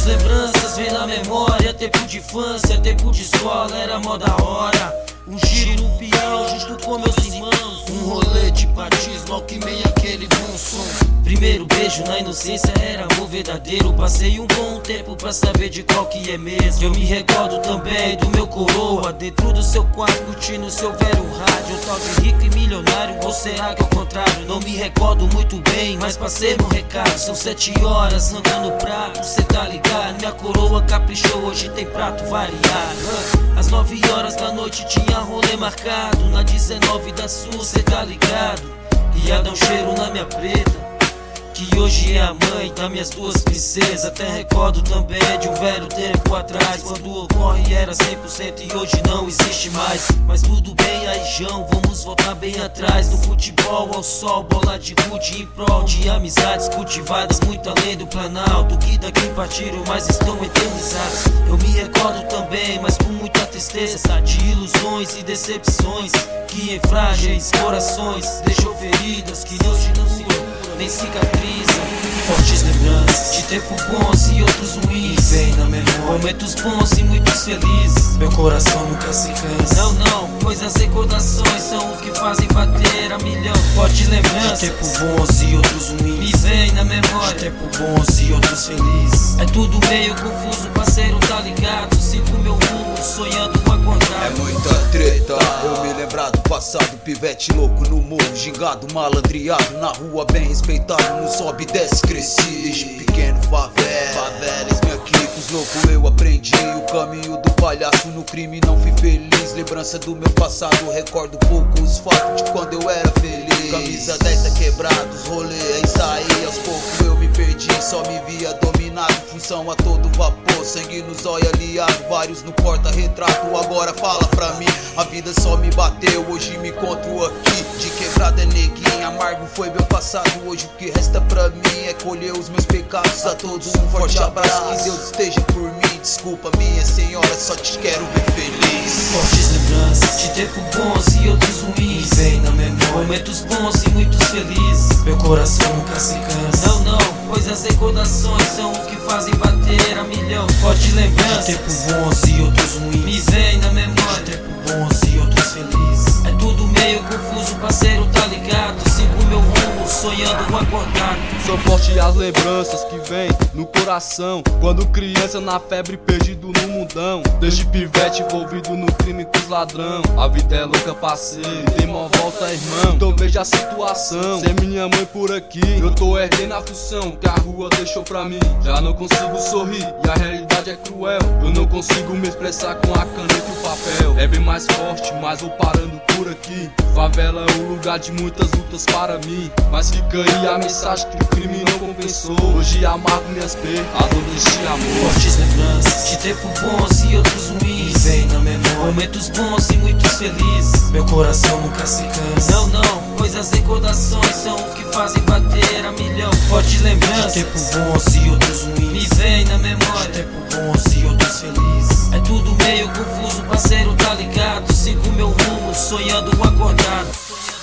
Fortes lembranças vem na memória, tempo de infância, tempo de escola, era mó da hora. Um giro no peão junto com meus irmãos, um rolê de batismo, alquimei aquele bom som. Primeiro beijo na inocência era amor verdadeiro. Passei um bom tempo pra saber de qual que é mesmo. Eu me recordo também do meu coroa dentro do seu quarto, curtindo seu velho rádio. Tal de rico e milionário, ou será que é o contrário? Não me recordo muito bem, mas passei meu recado. São 7 horas, andando no prato, cê tá ligado? Minha coroa caprichou, hoje tem prato variado. Às 9 horas da noite tinha rolê marcado na 19 da Sul, cê tá ligado? Ia dar um cheiro na minha preta, que hoje é a mãe das minhas duas princesas. Até recordo também de um velho tempo atrás, quando ocorre era 100% e hoje não existe mais. Mas tudo bem aí, João, vamos voltar bem atrás. Do futebol ao sol, bola de gude em prol de amizades cultivadas muito além do Planalto, que daqui partiram, mas estão eternizadas. Eu me recordo também, mas com muita tristeza, de ilusões e decepções que em frágeis corações deixou feridas que hoje não se nem cicatriza. Fortes lembranças de tempos bons e outros ruins vem na memória, momentos bons e muitos felizes. Meu coração nunca se cansa. Não, pois as recordações são o que fazem bater a milhão. Fortes lembranças de tempos bons e outros ruins me vem na memória, de tempos bons e outros felizes. É tudo meio confuso, parceiro, tá ligado? Sigo meu rumo, sonhando acordar. É muita treta, eu me lembrar do passado. Pivete louco no morro, gingado, malandreado na rua, bem respeitado, no sobe e desce, cresci desde pequeno, favelas, minha clique, os loucos eu aprendi o caminho do palhaço no crime, não fui feliz. Lembrança do meu passado, recordo pouco os fatos de quando eu era feliz. Camisa 10 tá quebrado, os rolê é isso aí, aos poucos eu me perdi, só me via dominado, função a todo vapor, sangue nos olhos aliado, vários no porta-retrato. Agora fala pra mim, a vida só me bateu, hoje me encontro aqui, de quebrada é neguinho, amargo foi meu passado, hoje o que resta pra mim é colher os meus pecados. A todos um forte abraço, que Deus esteja por mim, desculpa minha senhora, só te quero ver feliz. Fortes lembranças de tempos bons e outros ruins vem na memória, momentos bons e muitos felizes. Meu coração nunca se cansa. Não, pois as recordações são o que fazem bater a milhão. Fortes lembranças de tempos bons e outros ruins me vem na memória, de tempos bons e outros felizes. É tudo meio confuso, parceiro, tá ligado? Sigo meu rumo, sonhando acordado. São fortes as lembranças que vem no coração, quando criança na febre perdido no mundão, desde pivete envolvido no crime com os ladrão. A vida é louca, parceiro, tem mó volta, irmão, então veja a situação. Sem minha mãe por aqui, eu tô herdando a função que a rua deixou pra mim. Já não consigo sorrir e a realidade é cruel, eu não consigo me expressar com a caneta e o papel. É bem mais forte, mas vou parando por aqui. Favela é um lugar de muitas lutas para mim, mas fica aí a mensagem que o crime não compensou. Hoje amargo minhas perdas, dor deste amor. Fortes lembranças de tempos bons e outros ruins vem na memória, momentos bons e muitos felizes. Meu coração nunca se cansa. Não, pois as recordações são o que fazem bater a milhão. Fortes lembranças de tempos bons e outros ruins me vem na memória, de tempos bons e outros felizes. É tudo meio confuso, parceiro, tá ligado? Sigo meu rumo, sonhando acordado.